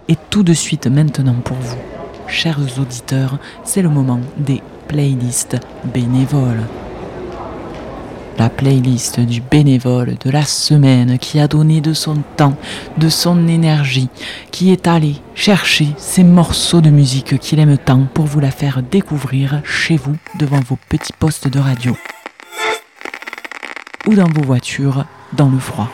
Et tout de suite maintenant pour vous, chers auditeurs, c'est le moment des playlists bénévoles. La playlist du bénévole de la semaine qui a donné de son temps, de son énergie, qui est allé chercher ces morceaux de musique qu'il aime tant pour vous la faire découvrir chez vous devant vos petits postes de radio ou dans vos voitures dans le froid.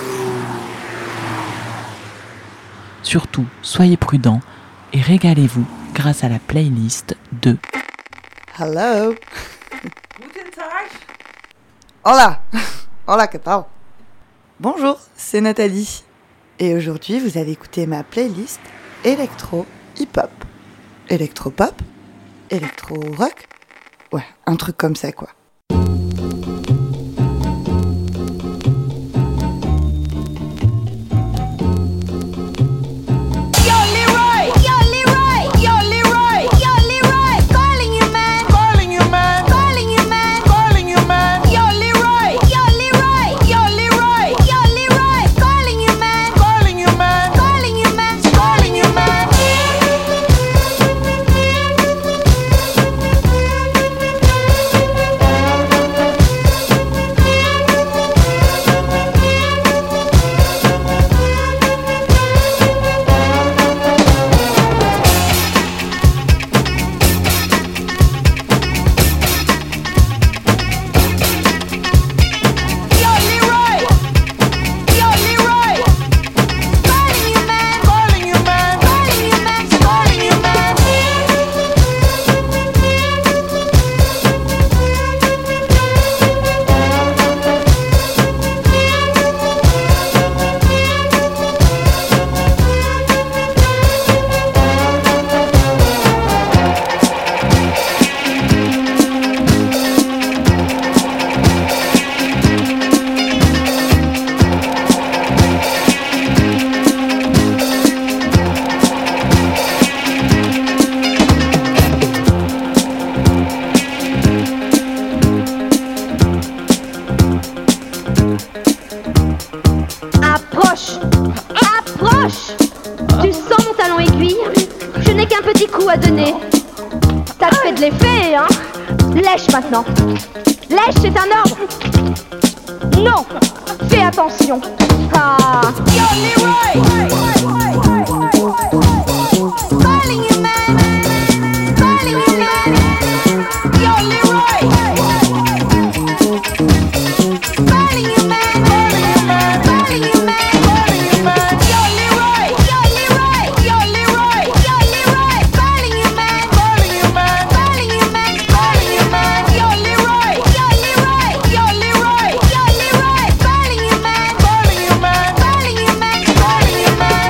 Surtout, soyez prudents et régalez-vous grâce à la playlist de Hello. Guten Tag. Hola. Hola, que tal? Bonjour, c'est Nathalie. Et aujourd'hui, vous avez écouté ma playlist électro-hip-hop. Électro-pop? Électro-rock? Ouais, un truc comme ça, quoi. Lèche maintenant. Lèche, c'est un ordre. Non. Fais attention. Ah. Yo, Leroy. Calling you, man. Calling you, man. Yo, Leroy. Calling you, man. Calling you, man. Calling you, man. Yo, Leroy. Yo, Leroy. Yo, Leroy. Yo, Leroy. Calling you, man. Calling you, man. Calling you, man. Calling you, man. Yo, Leroy. Yo, Leroy. Yo, Leroy. Yo, Leroy. Calling you, man. Calling you, man. Calling you, man. Calling you, man.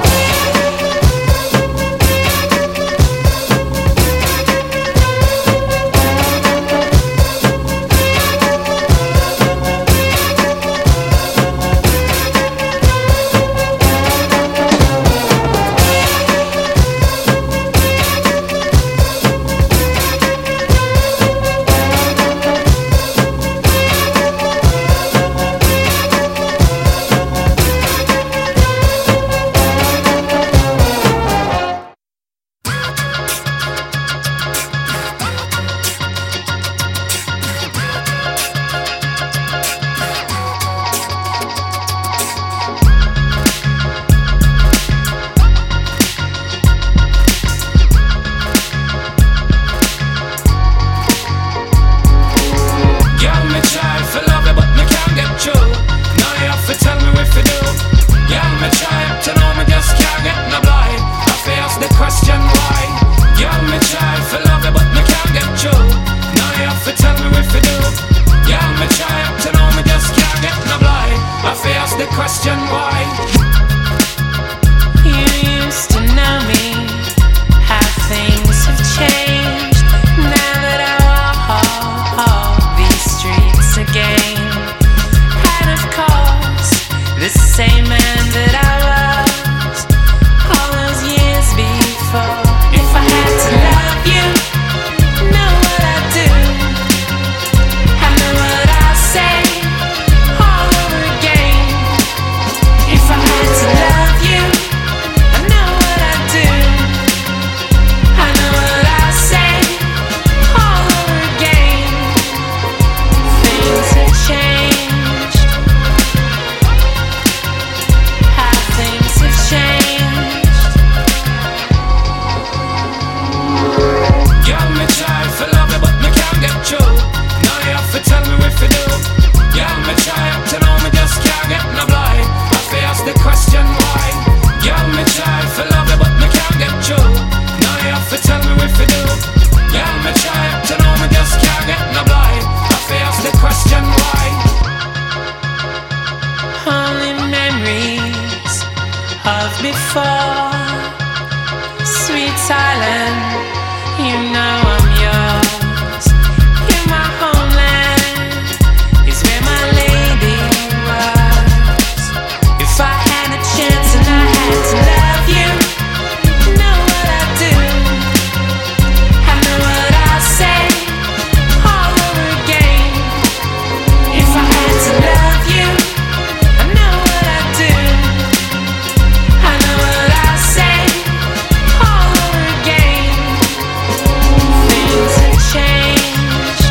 before. Sweet silent, you know I'm yours. In my homeland is where my lady was. If I had a chance and I had to love you, know what I'd do. I know what I'll say all over again. If I had to love you, I know what I'd do. I know what I'll say all over again. Things have changed.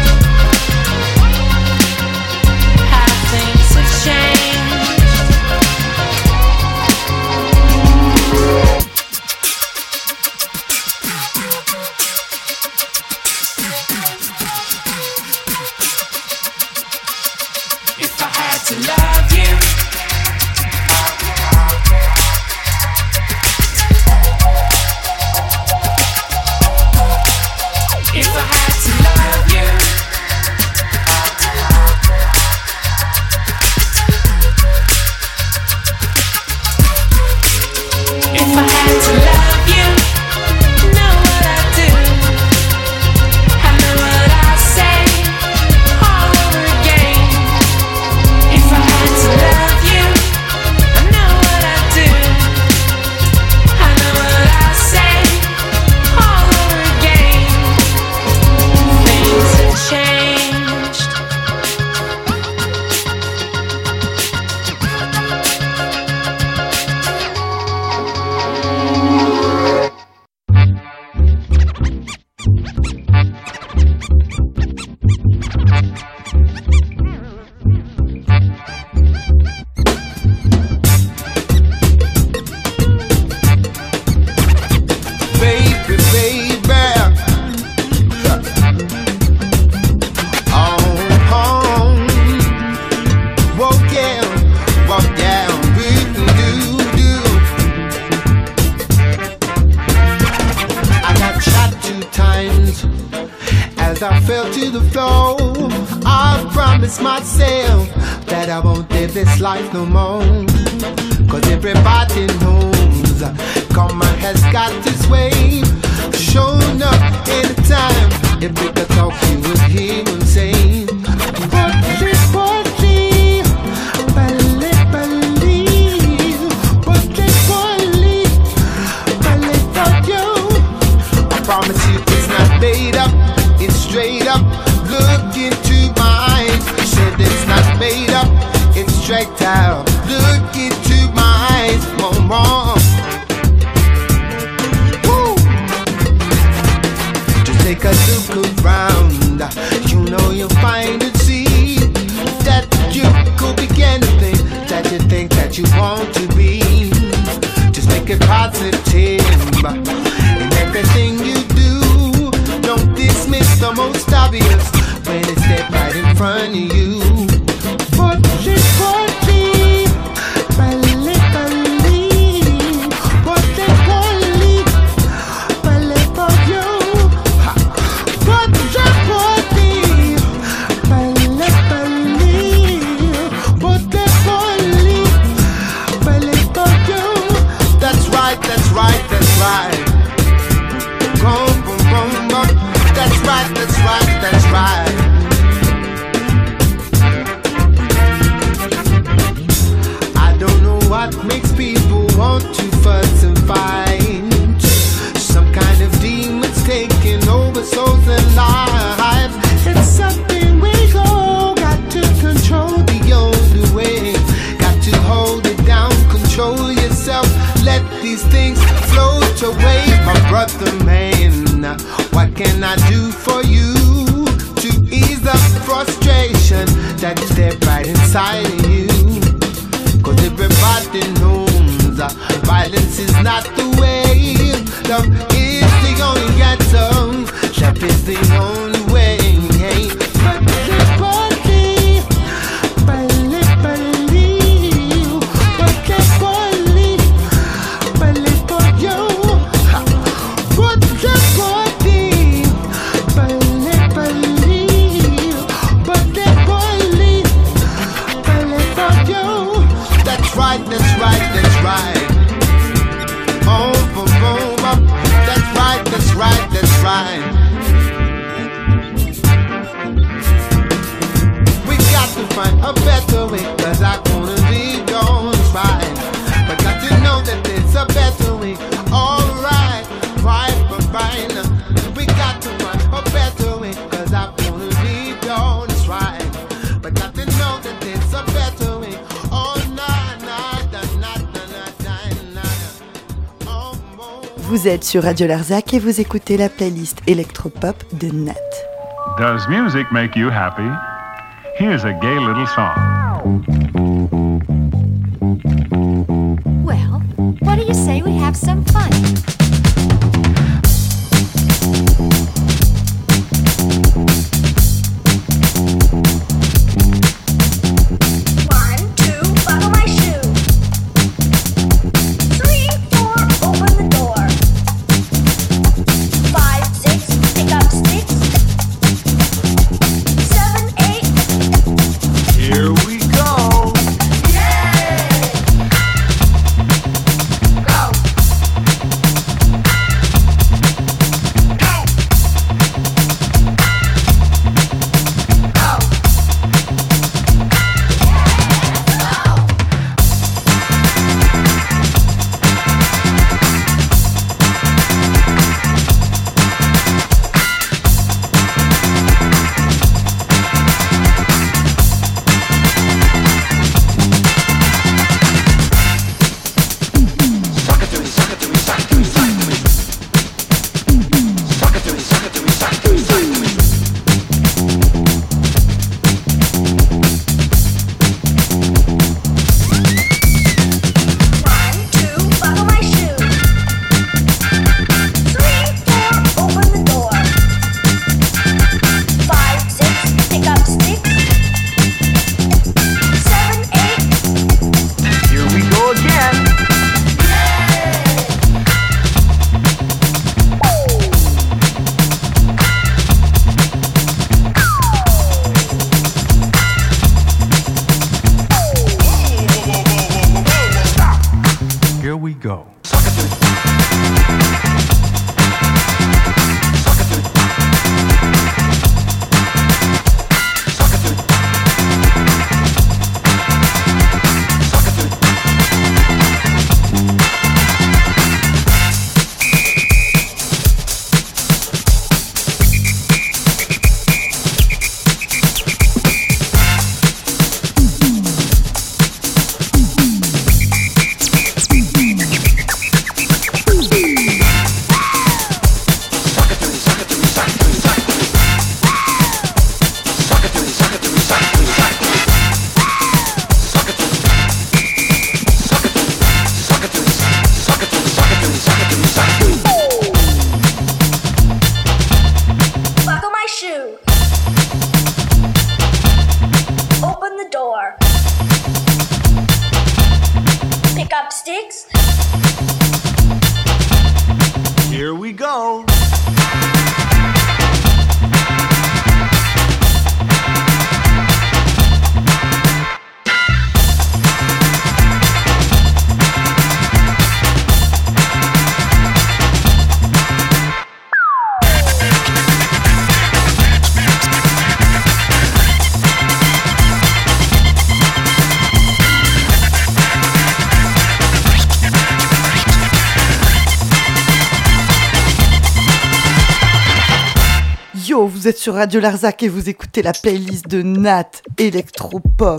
How things have changed. If I had to love you, if I had to love you, if I had to love you, know what I'd do. I know what I'll say all over again. If I had to love you, I know what I'd do. I know what I'll say all over again. Things have changed. Baby, baby. Oh, walk down, do. I got shot 2 times as I fell to the floor. I promised myself that I won't live this life no more. Cause everybody knows karma has got this way. Showing up anytime. If we could talk, you would hear him say, I promise you it's not made up, it's straight up. Look into my eyes. You said it's not made up, it's straight out. Look into my eyes, more. Woo! Just take a look around. You know you'll find and see that you could be anything that you think that you want to be. Just make it positive in everything you do. Don't dismiss the most obvious when it's dead right in front of you. That's right. Boom, boom, boom, boom. That's right. I don't know what makes people want to fuss and fight. Some kind of demons taking over souls and lives. It's something we go got to control the only way. Got to hold it down, control yourself. Let these things float away, my brother man. What can I do for you to ease the frustration that is there right inside of you? Cause everybody knows violence is not the way. Love is the only answer. Love is the only way. That's right. fine. We got to find a better way, cause I wanna be gone fine. But got to know that there's a better way. Alright, right, but fine. We got to find a better way, cause I wanna be gone fine. But got to know that there's a better way. Oh, nah, nah, nah, nah, nah, nah, nah. Oh, oh. Vous êtes sur Radio Larzac et vous écoutez la playlist électropop de Nat. Does music make you happy? Here's a gay little song. Well, what do you say we have some fun? Here we go. Yo, vous êtes sur Radio Larzac et vous écoutez la playlist de Nat Electropop.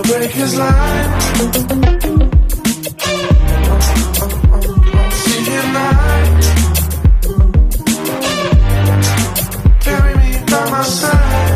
break his line. Seeing light, carry me by my side.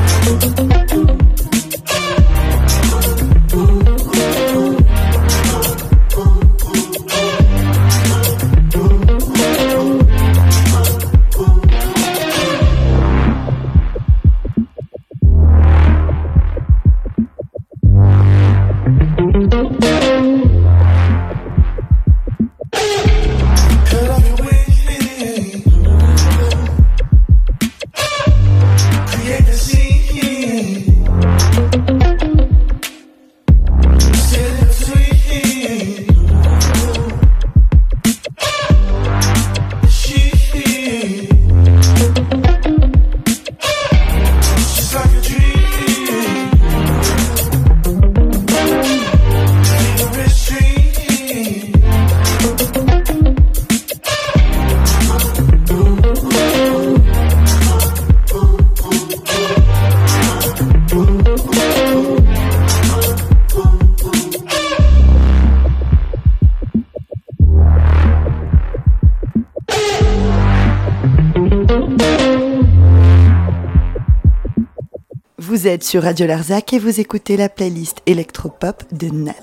Vous êtes sur Radio Larzac et vous écoutez la playlist électropop de Nat.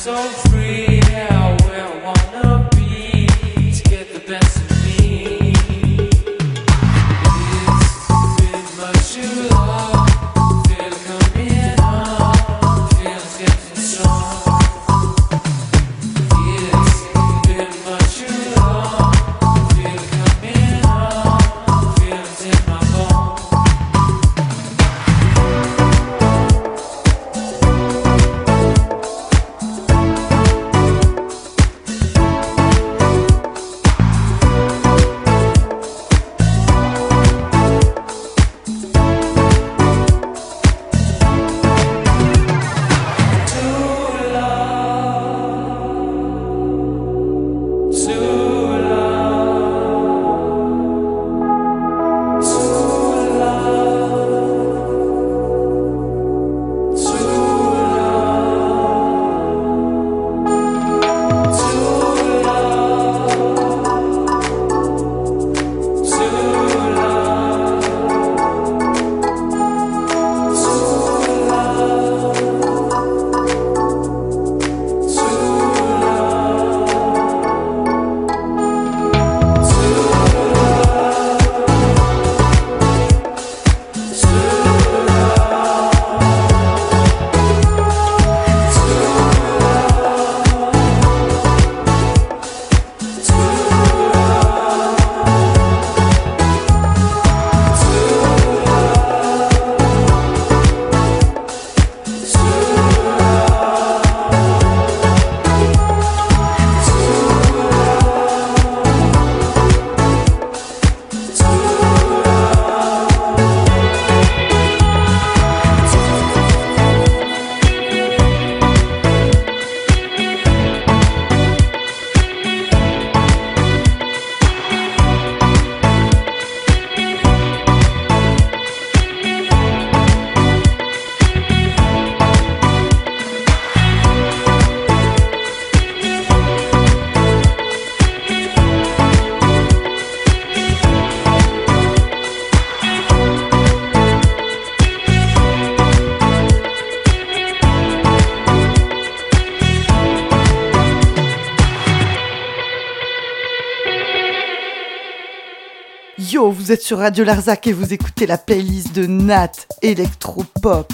Yo, vous êtes sur Radio Larzac et vous écoutez la playlist de Nat Electropop.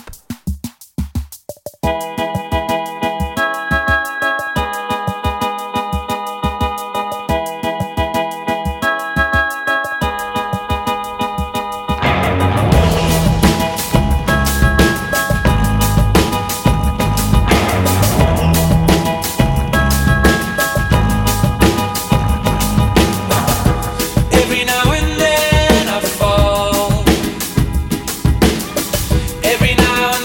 Every now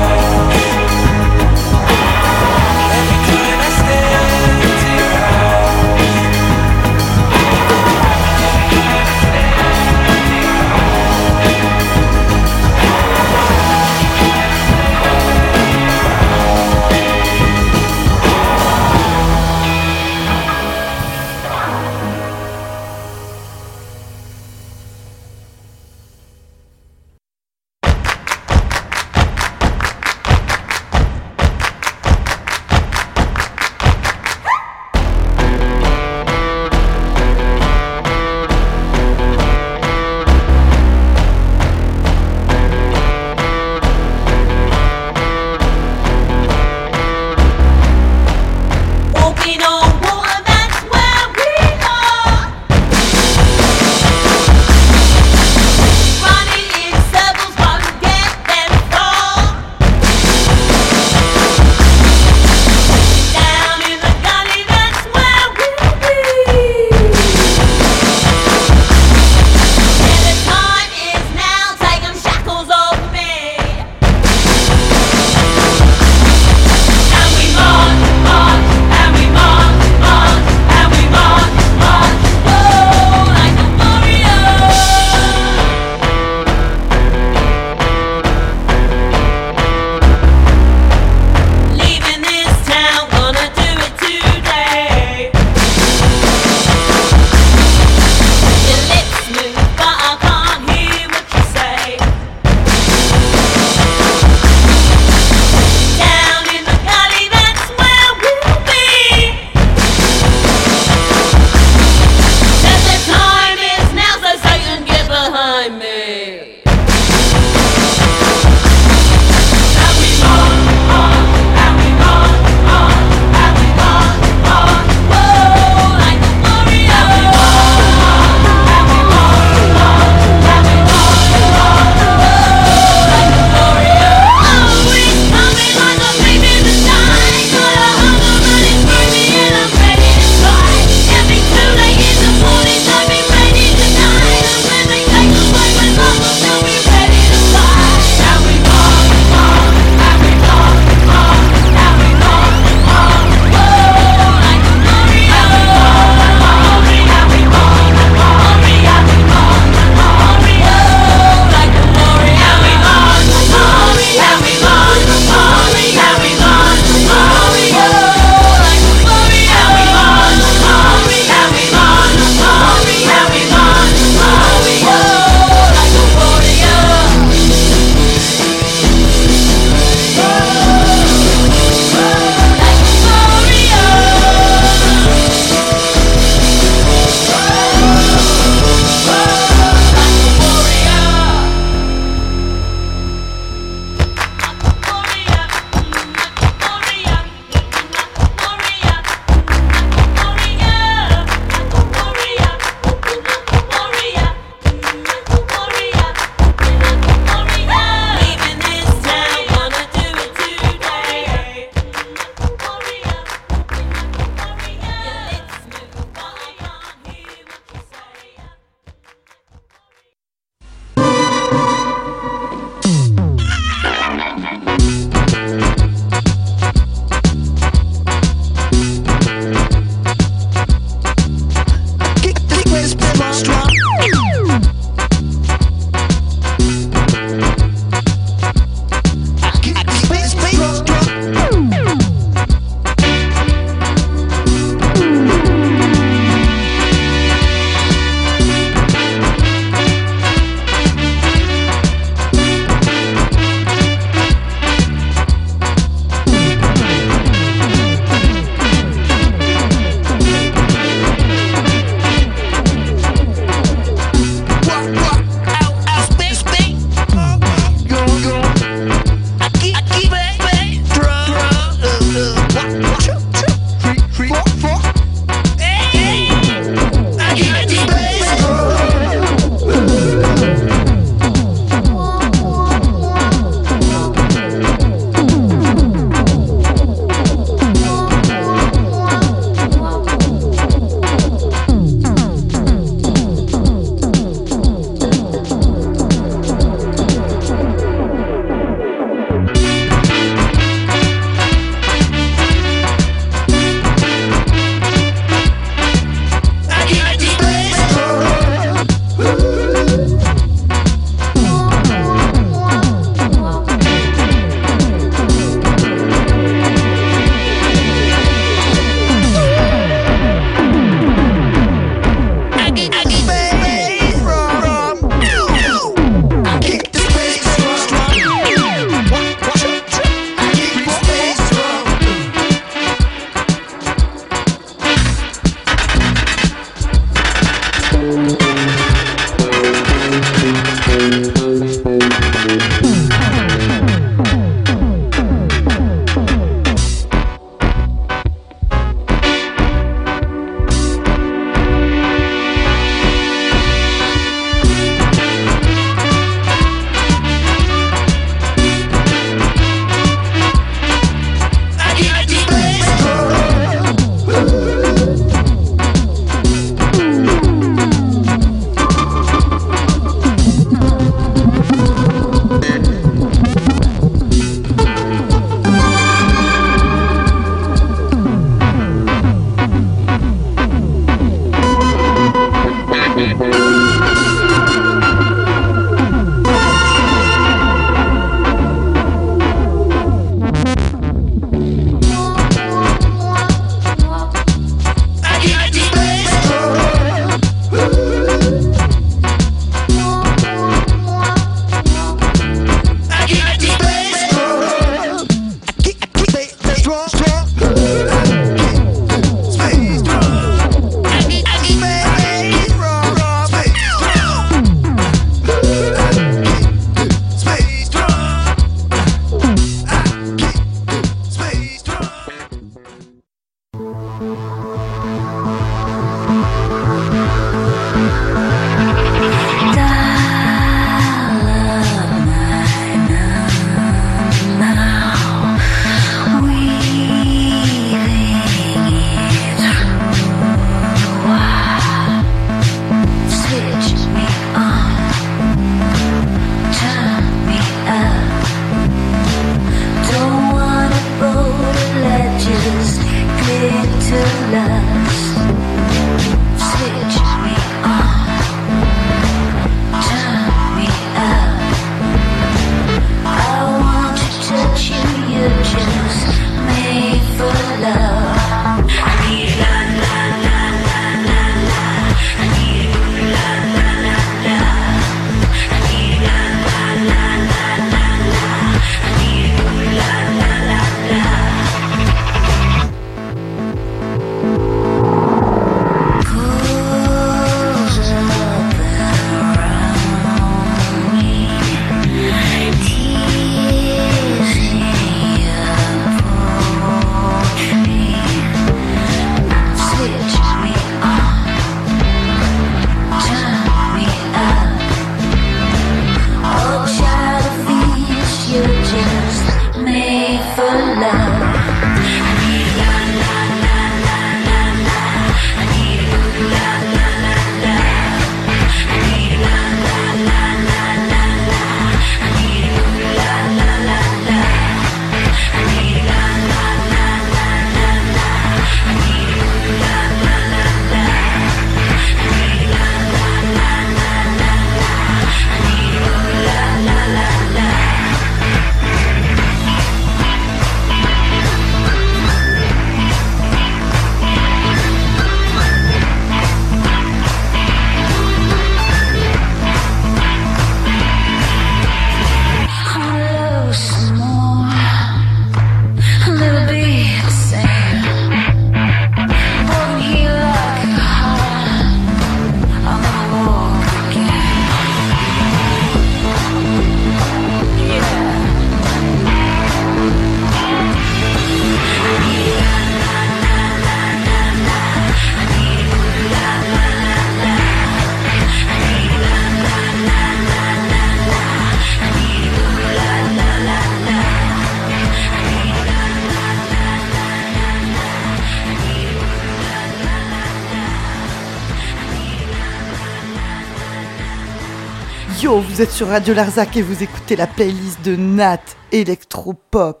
Yo, vous êtes sur Radio Larzac et vous écoutez la playlist de Nat Electropop.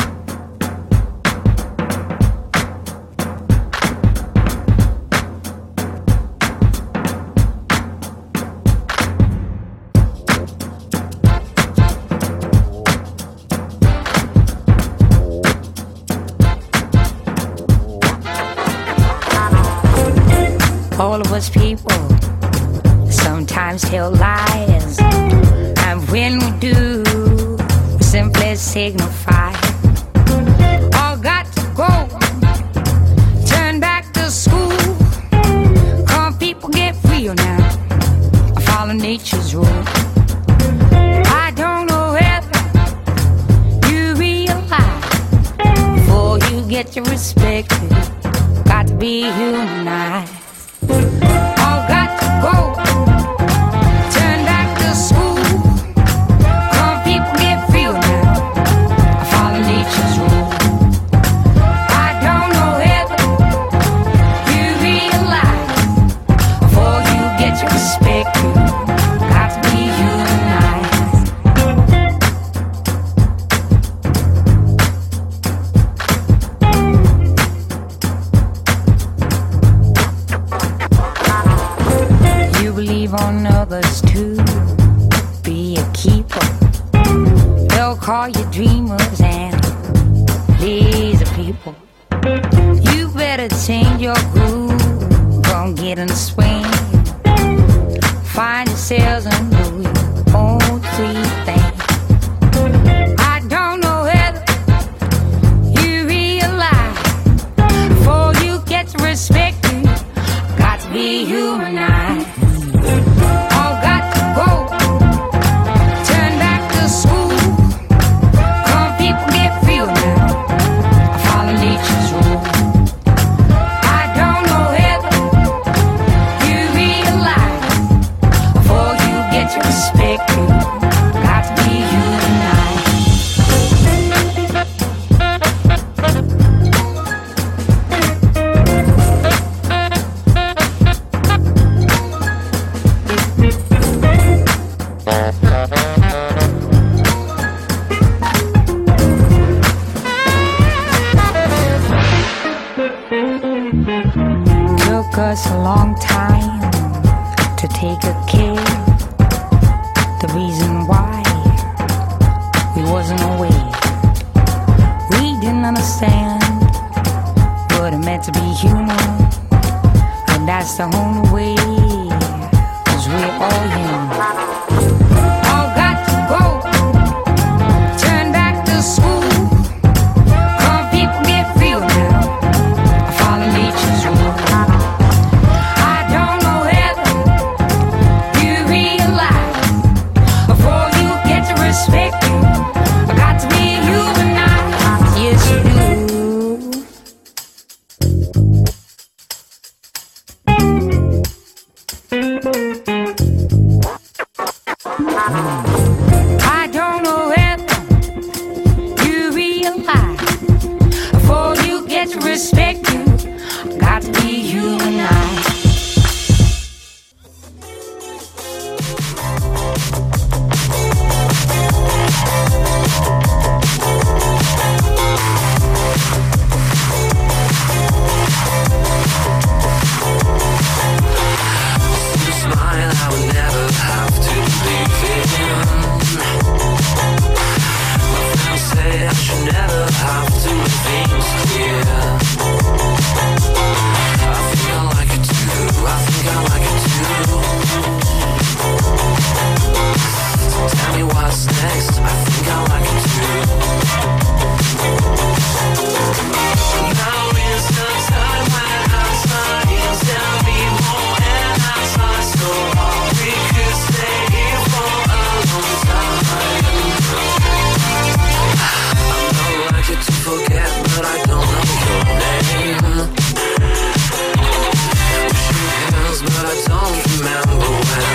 All of us people sometimes tell lies, and when we do, we simply signify all got to go, turn back to school. Come people, get real now, follow nature's rule. I don't know whether you realize, before you get your respect, got to be humanized. All got to go, turn back to school. Come people, get real now, follow nature's rule. I don't know whether you realize, before you get your respect, got to be humanized. You believe on others too, be a keeper. They'll call you dreamers and lazy people. You better change your groove, gon' get in the swing. Find yourselves and do your own free thing. I don't know whether you realize, before you get to respect you, got to be humanized. All got to go, turn back to school. Come people, get real now, follow nature's rule. I don't know whether you realize, before you get your respect, got to be humanized. Took us a long time to take a care. The reason why we wasn't aware, didn't understand what it meant to be human. And that's the only way, 'cause we're all human. All got to go, turn back to school. Come people get real now, follow nature's rule. I don't know whether you realize, before you get to respect you, I got to be humanized. Yes, you do. I don't know whether you realize, before you get to respect you, I got to be humanized. Smile I would never have to believe in. My friends say I should never have to make things clear. I think I like it too, I think I like it too. So tell me what's next, I think I like it too. Now is the time when I sign, tell me more and I try so hard. We could stay here for a long time. I don't like it to forget, but I don't know your name. We shook hands, but I don't remember when.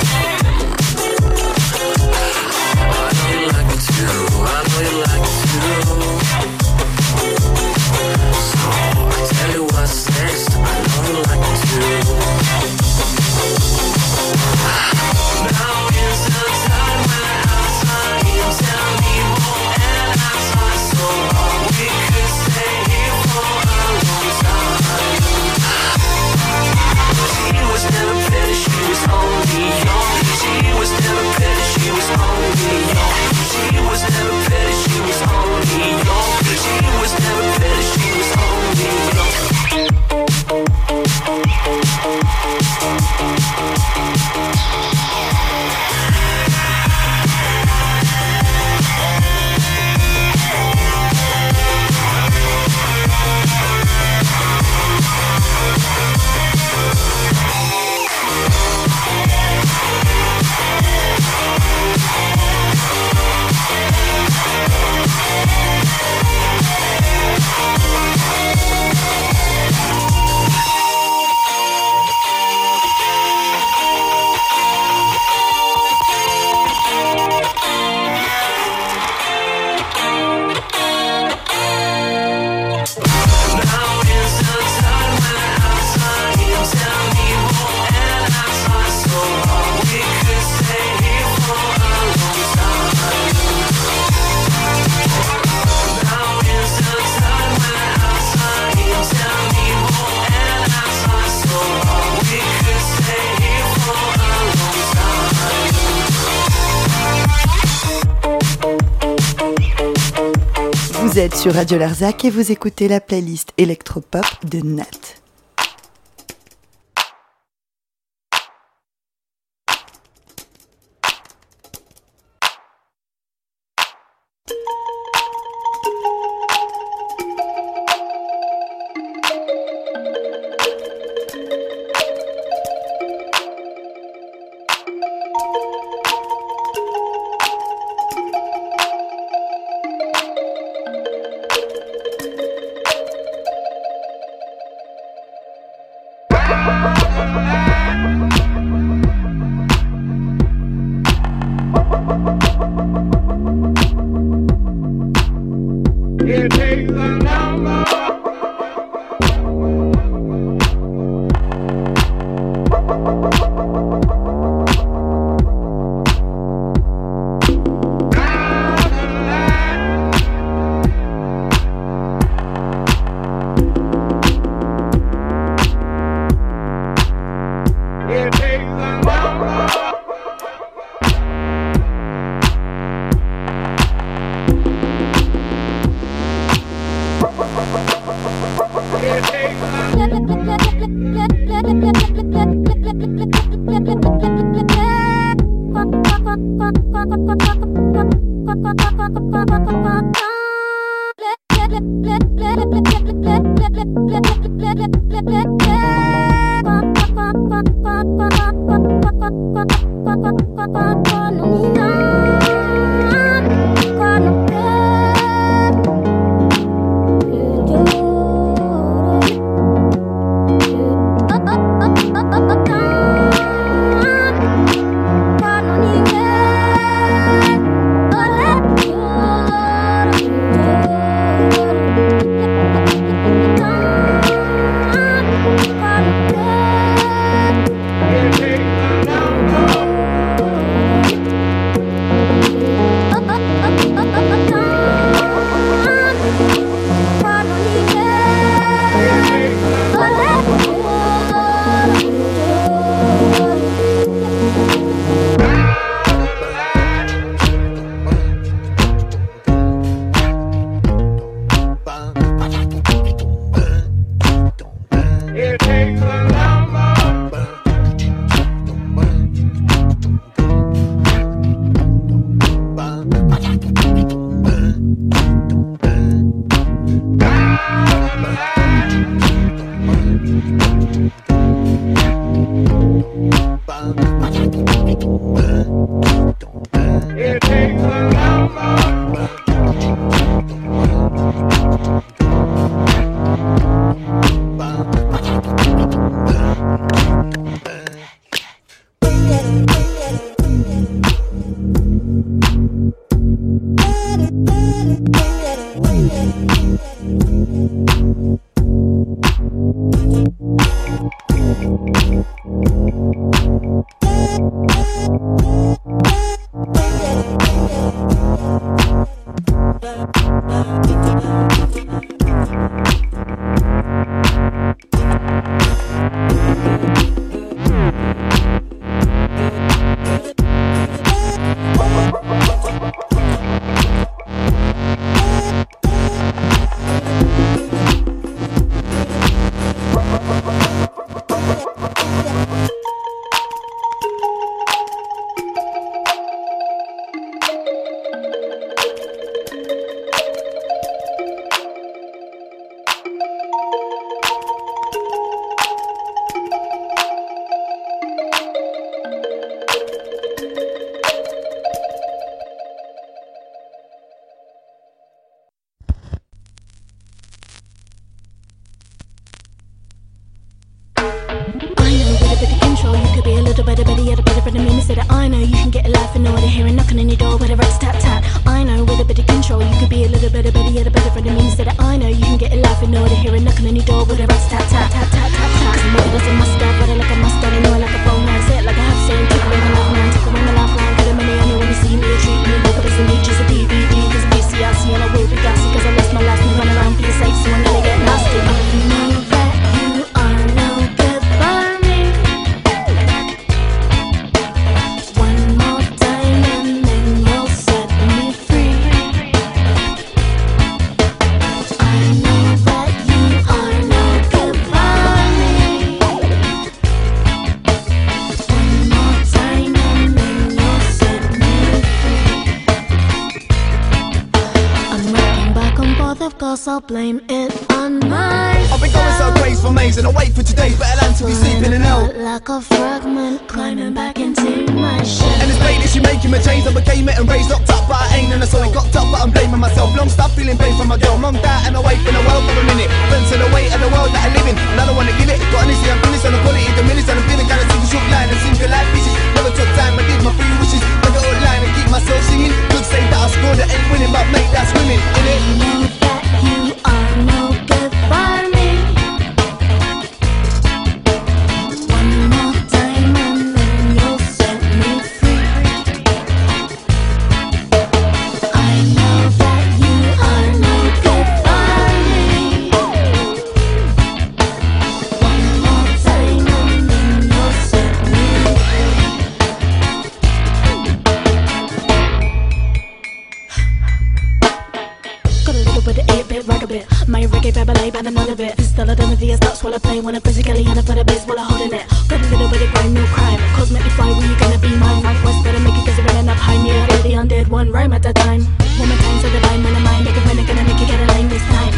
I know you like me too, I know you like me too. So I tell you what's next, I know you like it too. Now is the time when I sign, tell me more and I try so hard. We could stay here for a long time. She was never pretty, she was only young. She was never pretty, she was only young. She was never pretty, she was only young. She was never pretty, she was only young. Vous êtes sur Radio Larzac et vous écoutez la playlist électropop de Nat. It takes a number. It takes a number. I'll blame it on mine. I've been going so graceful maze and I wait for today's better land to be sleeping in hell. Like a fragment climbing back into my shell. And it's late that she making my chains. I became it and raised locked up, but I ain't and I saw it got up, but I'm blaming myself. Long stop feeling pain for my girl. Mum, dad and away from the world for a minute. Friends to the weight of the world that I live in, and I don't wanna give it. But honestly, I'm finished on the quality of the minutes, and I'm feeling kinda sick of short line and single life bitches. Never took time, I did my free wishes. Make it all line and keep myself singing. Could say that I scored, that ain't winning, but mate, that's winning, innit? I know that you are no good for me. One more time and then you'll set me free. I know that you are no good for me. One more time and then you'll set me free. Got a little bit of 8-bit ragabit. My reggae ballet by the none of it. Still I don't know the that's while I play. When I'm physically and I for the bass while I'm holding it. Got a little bit of grime, no crime. Cosmetic fly, where you gonna be mine? Right west, better make it cause there ain't enough high. Me, I the undead one rhyme at a time. One more time, so the line when I'm mine. Make a minute, gonna make you get a line this time.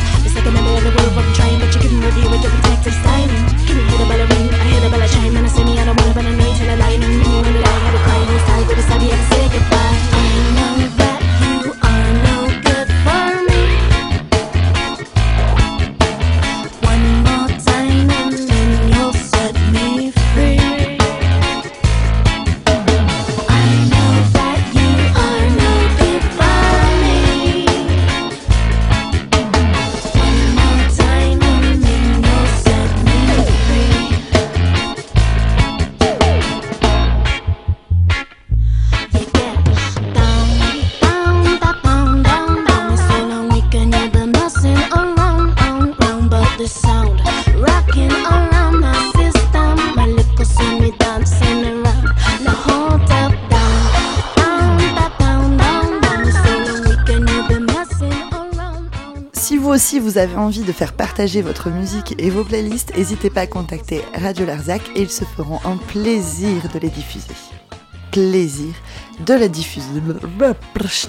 aussi vous avez envie de faire partager votre musique et vos playlists, n'hésitez pas à contacter Radio Larzac et ils se feront un plaisir de les diffuser. Plaisir de la diffuser.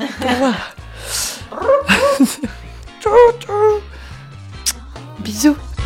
Bisous.